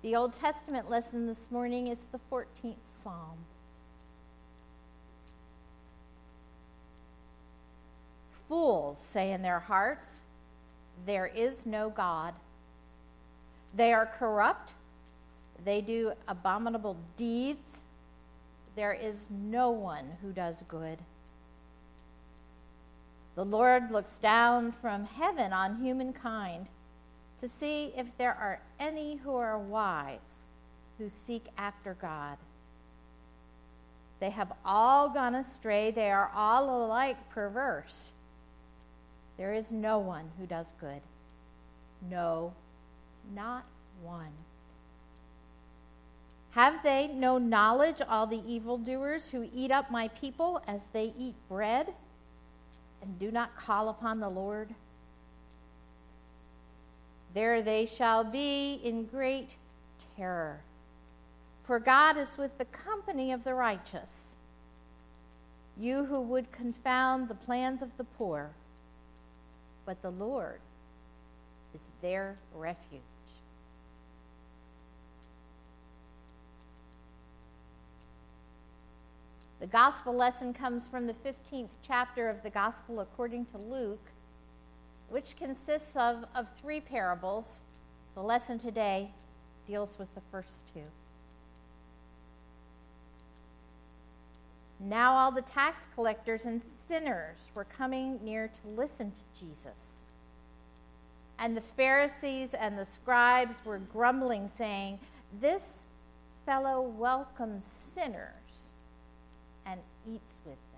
The Old Testament lesson this morning is the 14th Psalm. Fools say in their hearts, "There is no God." They are corrupt. They do abominable deeds. There is no one who does good. The Lord looks down from heaven on humankind to see if there are any who are wise, who seek after God. They have all gone astray. They are all alike perverse. There is no one who does good. No, not one. Have they no knowledge, all the evildoers who eat up my people as they eat bread and do not call upon the Lord? There they shall be in great terror. For God is with the company of the righteous. You who would confound the plans of the poor, but the Lord is their refuge. The gospel lesson comes from the 15th chapter of the Gospel according to Luke, which consists of 3 parables. The lesson today deals with the first 2. Now all the tax collectors and sinners were coming near to listen to Jesus. And the Pharisees and the scribes were grumbling, saying, "This fellow welcomes sinners and eats with them."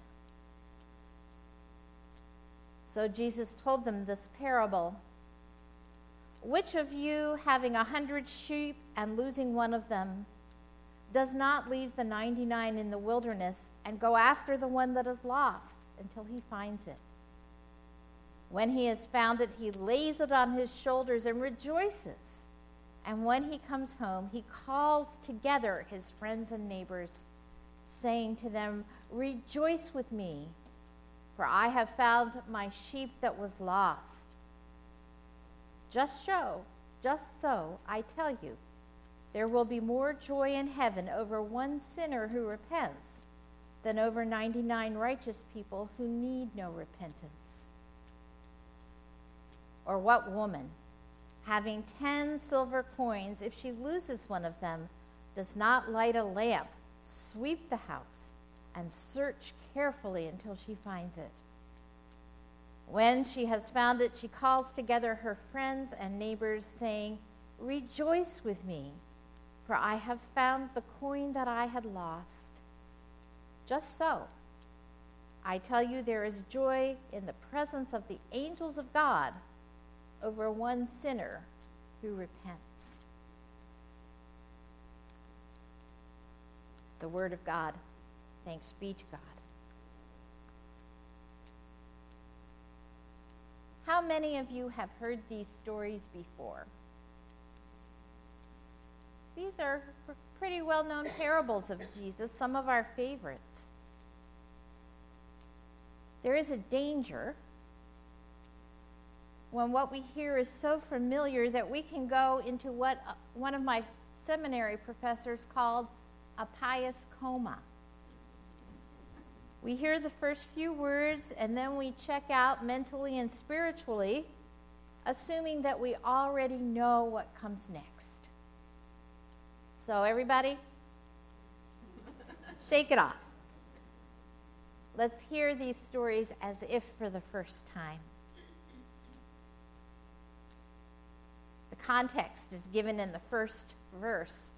So Jesus told them this parable. Which of you, having 100 sheep and losing one of them, does not leave the 99 in the wilderness and go after the one that is lost until he finds it? When he has found it, he lays it on his shoulders and rejoices. And when he comes home, he calls together his friends and neighbors, saying to them, "Rejoice with me, for I have found my sheep that was lost." Just so, I tell you, there will be more joy in heaven over one sinner who repents than over 99 righteous people who need no repentance. Or what woman, having 10 silver coins, if she loses one of them, does not light a lamp, sweep the house, and search carefully until she finds it? When she has found it, she calls together her friends and neighbors, saying, "Rejoice with me, for I have found the coin that I had lost." Just so, I tell you, there is joy in the presence of the angels of God over one sinner who repents. The word of God. Thanks be to God. How many of you have heard these stories before? These are pretty well-known parables of Jesus, some of our favorites. There is a danger when what we hear is so familiar that we can go into what one of my seminary professors called a pious coma. We hear the first few words and then we check out mentally and spiritually, assuming that we already know what comes next. So everybody, shake it off. Let's hear these stories as if for the first time. The context is given in the first verse.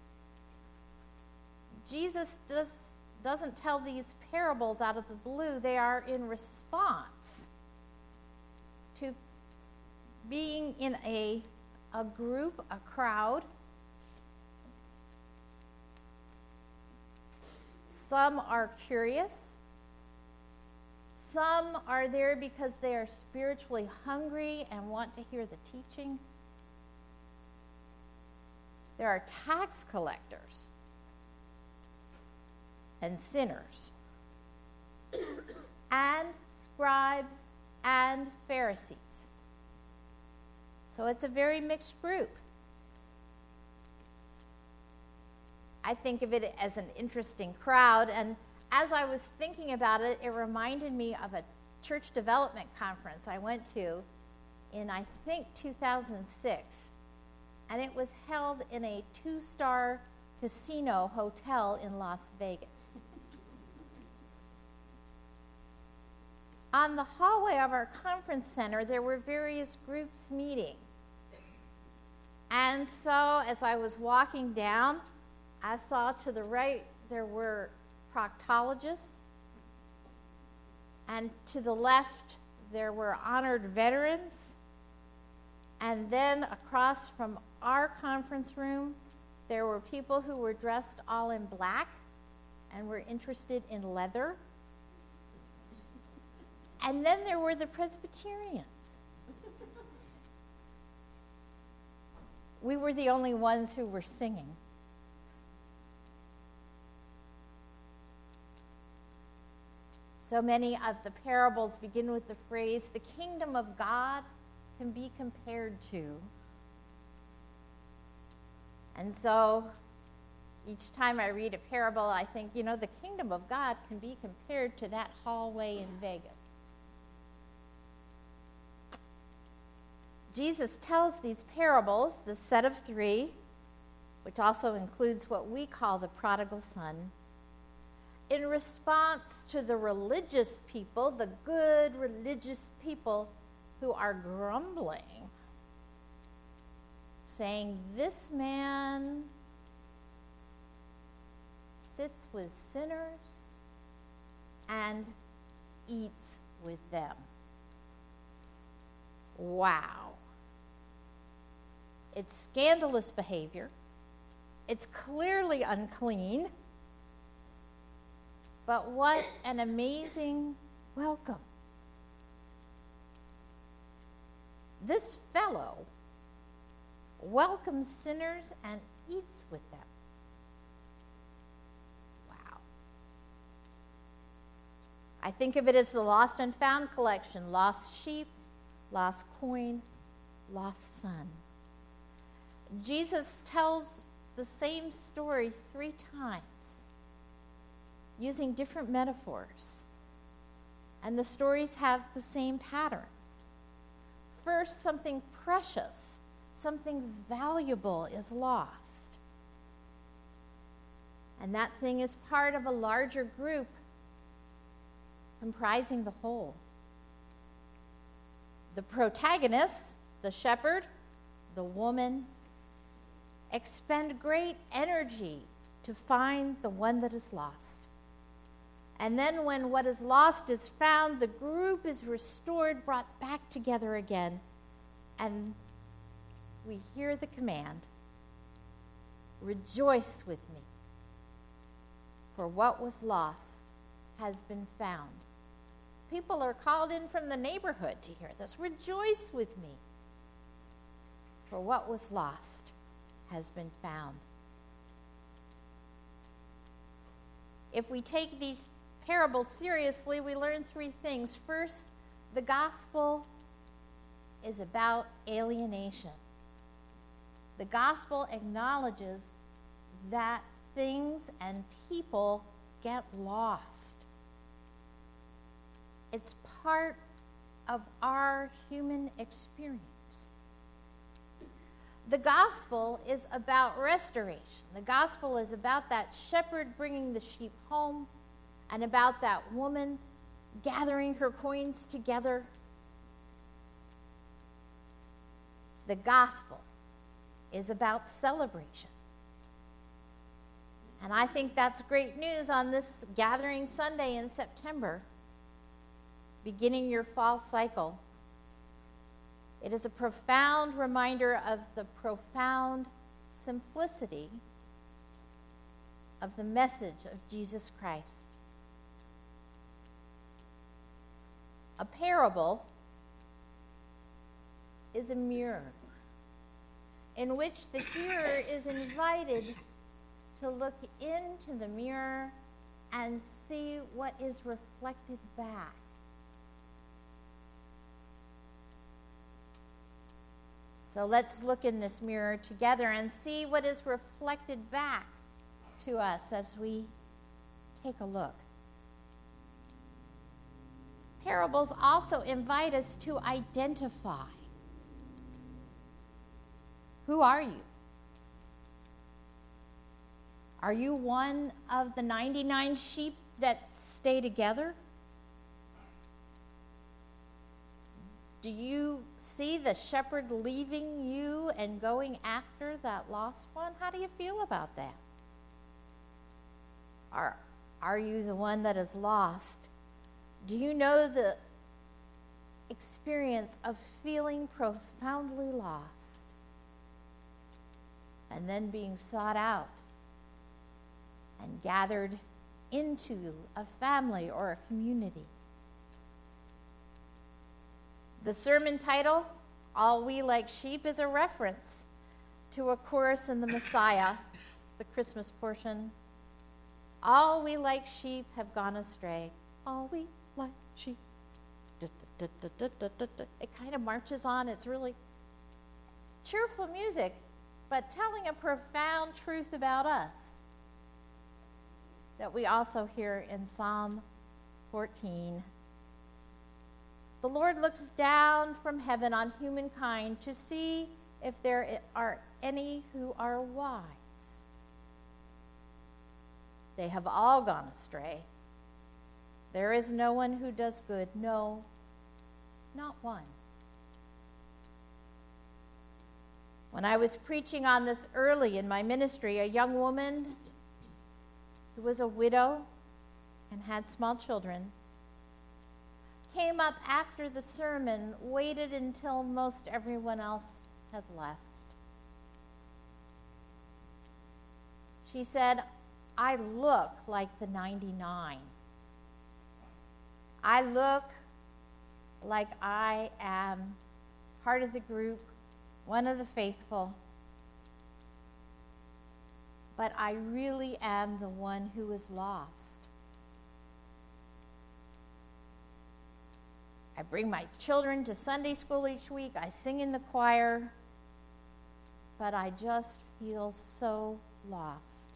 Jesus doesn't tell these parables out of the blue. They are in response to being in a group, a crowd. Some are curious. Some are there because they are spiritually hungry and want to hear the teaching. There are tax collectors and sinners, and scribes and Pharisees. So it's a very mixed group. I think of it as an interesting crowd. And as I was thinking about it, it reminded me of a church development conference I went to in, I think, 2006. And it was held in a 2-star casino hotel in Las Vegas. On the hallway of our conference center, there were various groups meeting. And so as I was walking down, I saw to the right there were proctologists, and to the left there were honored veterans, and then across from our conference room there were people who were dressed all in black and were interested in leather, and then there were the Presbyterians. We were the only ones who were singing. So many of the parables begin with the phrase, the kingdom of God can be compared to. And so each time I read a parable, I think, the kingdom of God can be compared to that hallway in Vegas. Jesus tells these parables, the set of 3, which also includes what we call the prodigal son, in response to the religious people, the good religious people who are grumbling, saying, this man sits with sinners and eats with them. Wow. It's scandalous behavior. It's clearly unclean. But what an amazing welcome. This fellow welcomes sinners and eats with them. Wow. I think of it as the lost and found collection: lost sheep, lost coin, lost son. Jesus tells the same story 3 times, using different metaphors. And the stories have the same pattern. First, something precious, something valuable is lost. And that thing is part of a larger group comprising the whole. The protagonists, the shepherd, the woman, expend great energy to find the one that is lost. And then when what is lost is found, the group is restored, brought back together again, and we hear the command, rejoice with me, for what was lost has been found. People are called in from the neighborhood to hear this. Rejoice with me, for what was lost has been found. If we take these parables seriously, we learn 3 things. First, the gospel is about alienation. The gospel acknowledges that things and people get lost. It's part of our human experience. The gospel is about restoration. The gospel is about that shepherd bringing the sheep home, and about that woman gathering her coins together. The gospel is about celebration. And I think that's great news on this Gathering Sunday in September, beginning your fall cycle. It is a profound reminder of the profound simplicity of the message of Jesus Christ. A parable is a mirror in which the hearer is invited to look into the mirror and see what is reflected back. So let's look in this mirror together and see what is reflected back to us as we take a look. Parables also invite us to identify. Who are you? Are you one of the 99 sheep that stay together? Do you see the shepherd leaving you and going after that lost one? How do you feel about that? Are you the one that is lost? Do you know the experience of feeling profoundly lost and then being sought out and gathered into a family or a community? The sermon title, All We Like Sheep, is a reference to a chorus in the Messiah, the Christmas portion. All we like sheep have gone astray. All we like sheep. It kind of marches on. It's cheerful music, but telling a profound truth about us that we also hear in Psalm 14. The Lord looks down from heaven on humankind to see if there are any who are wise. They have all gone astray. There is no one who does good. No, not one. When I was preaching on this early in my ministry, a young woman who was a widow and had small children came up after the sermon, waited until most everyone else had left. She said, I look like the 99. I look like I am part of the group, one of the faithful, but I really am the one who is lost. I bring my children to Sunday school each week. I sing in the choir, but I just feel so lost.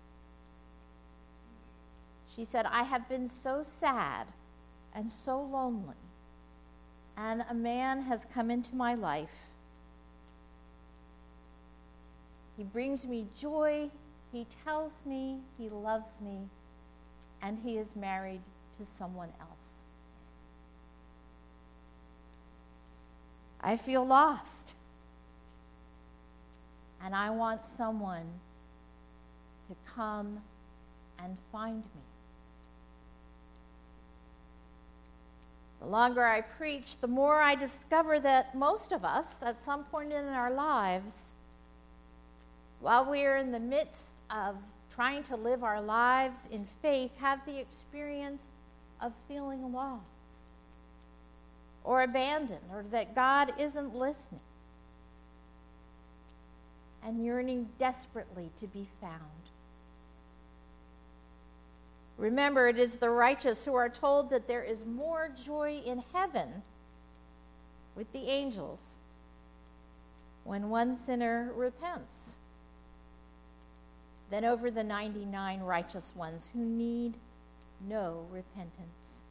She said, I have been so sad and so lonely, and a man has come into my life. He brings me joy. He tells me he loves me, and he is married to someone else. I feel lost, and I want someone to come and find me. The longer I preach, the more I discover that most of us, at some point in our lives, while we are in the midst of trying to live our lives in faith, have the experience of feeling lost or abandoned, or that God isn't listening, and yearning desperately to be found. Remember, it is the righteous who are told that there is more joy in heaven with the angels when one sinner repents than over the 99 righteous ones who need no repentance.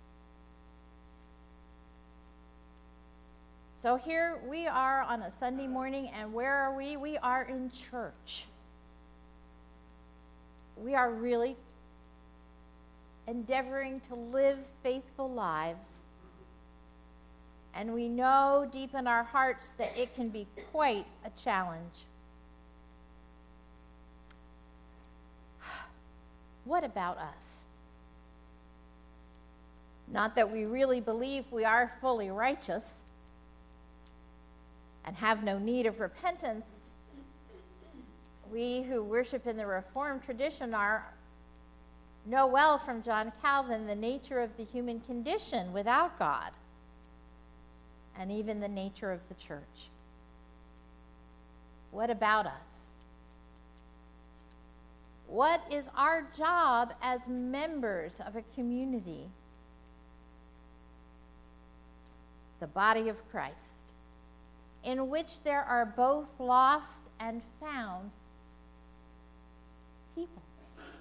So here we are on a Sunday morning, and where are we? We are in church. We are really endeavoring to live faithful lives, and we know deep in our hearts that it can be quite a challenge. What about us? Not that we really believe we are fully righteous and have no need of repentance. We who worship in the Reformed tradition know well from John Calvin the nature of the human condition without God, and even the nature of the church. What about us? What is our job as members of a community, the body of Christ, in which there are both lost and found people?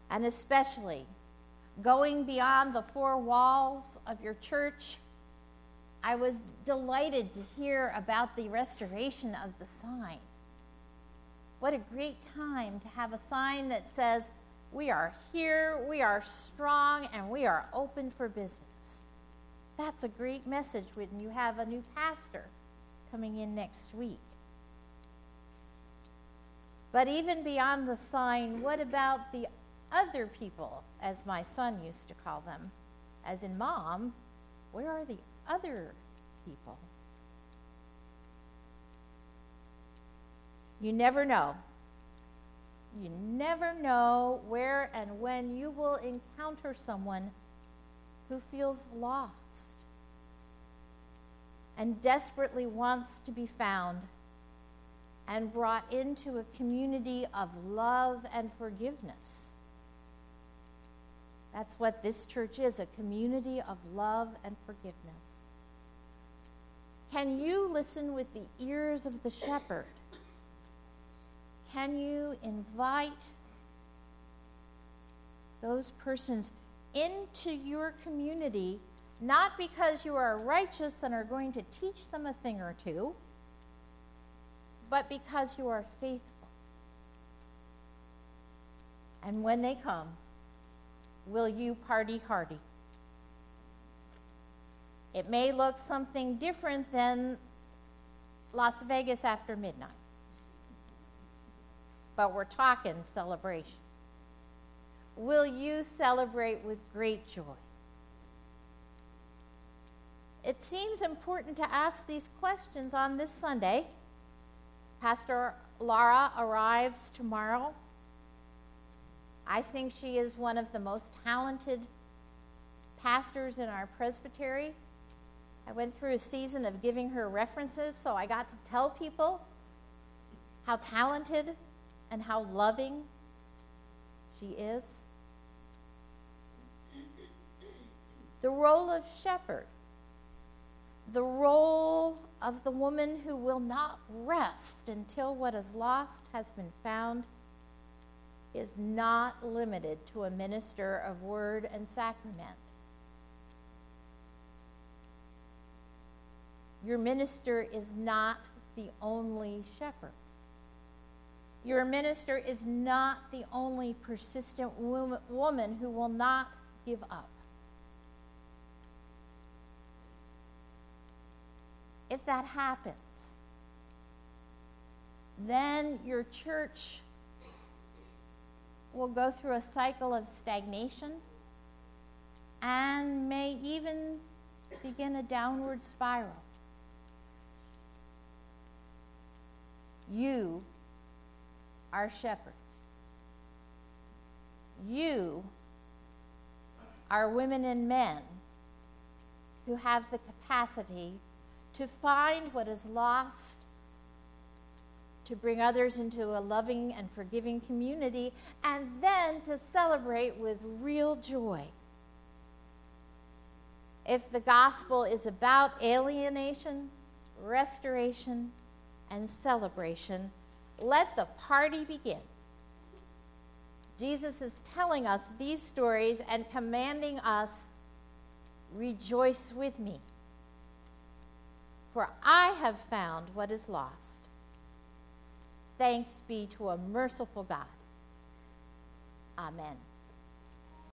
and especially going beyond the four walls of your church, I was delighted to hear about the restoration of the sign. What a great time to have a sign that says, we are here, we are strong, and we are open for business. That's a great message when you have a new pastor coming in next week. But even beyond the sign, what about the other people, as my son used to call them? As in, Mom, where are the other people? You never know. You never know where and when you will encounter someone who feels lost and desperately wants to be found and brought into a community of love and forgiveness. That's what this church is, a community of love and forgiveness. Can you listen with the ears of the shepherd? Can you invite those persons into your community, not because you are righteous and are going to teach them a thing or two, but because you are faithful? And when they come, will you party hardy? It may look something different than Las Vegas after midnight, but we're talking celebration. Will you celebrate with great joy? It seems important to ask these questions on this Sunday. Pastor Laura arrives tomorrow. I think she is one of the most talented pastors in our presbytery. I went through a season of giving her references, so I got to tell people how talented and how loving she is. The role of shepherd, the role of the woman who will not rest until what is lost has been found, is not limited to a minister of word and sacrament. Your minister is not the only shepherd. Your minister is not the only persistent woman who will not give up. If that happens, then your church will go through a cycle of stagnation and may even begin a downward spiral. You are shepherds. You are women and men who have the capacity to find what is lost, to bring others into a loving and forgiving community, and then to celebrate with real joy. If the gospel is about alienation, restoration, and celebration, let the party begin. Jesus is telling us these stories and commanding us, rejoice with me, for I have found what is lost. Thanks be to a merciful God. Amen.